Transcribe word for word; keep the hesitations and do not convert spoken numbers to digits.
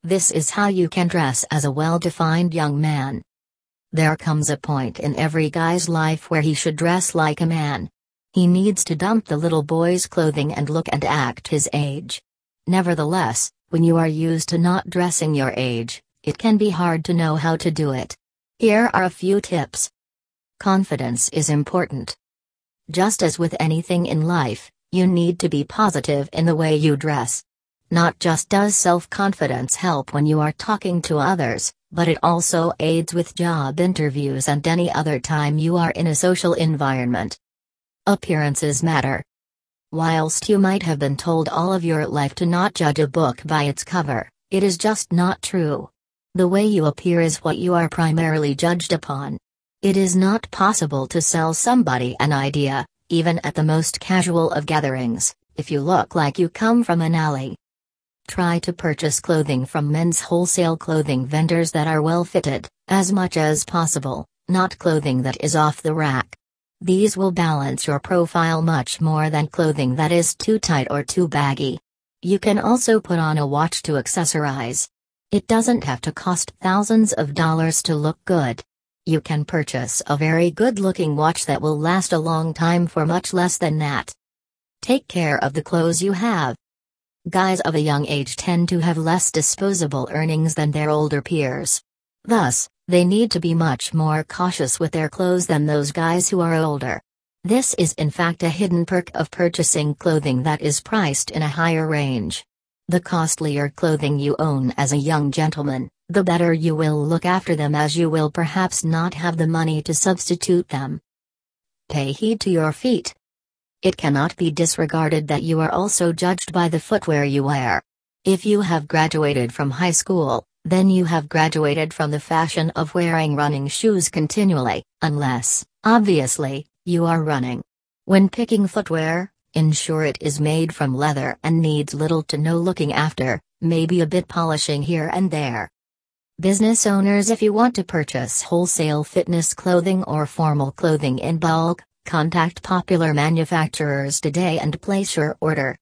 This is how you can dress as a well-defined young man. There comes a point in every guy's life where he should dress like a man. He needs to dump the little boy's clothing and look and act his age. Nevertheless, when you are used to not dressing your age, it can be hard to know how to do it. Here are a few tips. Confidence is important. Just as with anything in life, you need to be positive in the way you dress. Not just does self-confidence help when you are talking to others, but it also aids with job interviews and any other time you are in a social environment. Appearances matter. Whilst you might have been told all of your life to not judge a book by its cover, it is just not true. The way you appear is what you are primarily judged upon. It is not possible to sell somebody an idea, even at the most casual of gatherings, if you look like you come from an alley. Try to purchase clothing from men's wholesale clothing vendors that are well fitted, as much as possible, not clothing that is off the rack. These will balance your profile much more than clothing that is too tight or too baggy. You can also put on a watch to accessorize. It doesn't have to cost thousands of dollars to look good. You can purchase a very good-looking watch that will last a long time for much less than that. Take care of the clothes you have. Guys of a young age tend to have less disposable earnings than their older peers. Thus, they need to be much more cautious with their clothes than those guys who are older. This is in fact a hidden perk of purchasing clothing that is priced in a higher range. The costlier clothing you own as a young gentleman, the better you will look after them, as you will perhaps not have the money to substitute them. Pay heed to your feet. It cannot be disregarded that you are also judged by the footwear you wear. If you have graduated from high school, then you have graduated from the fashion of wearing running shoes continually, unless, obviously, you are running. When picking footwear, ensure it is made from leather and needs little to no looking after, maybe a bit polishing here and there. Business owners, if you want to purchase wholesale fitness clothing or formal clothing in bulk, contact popular manufacturers today and place your order.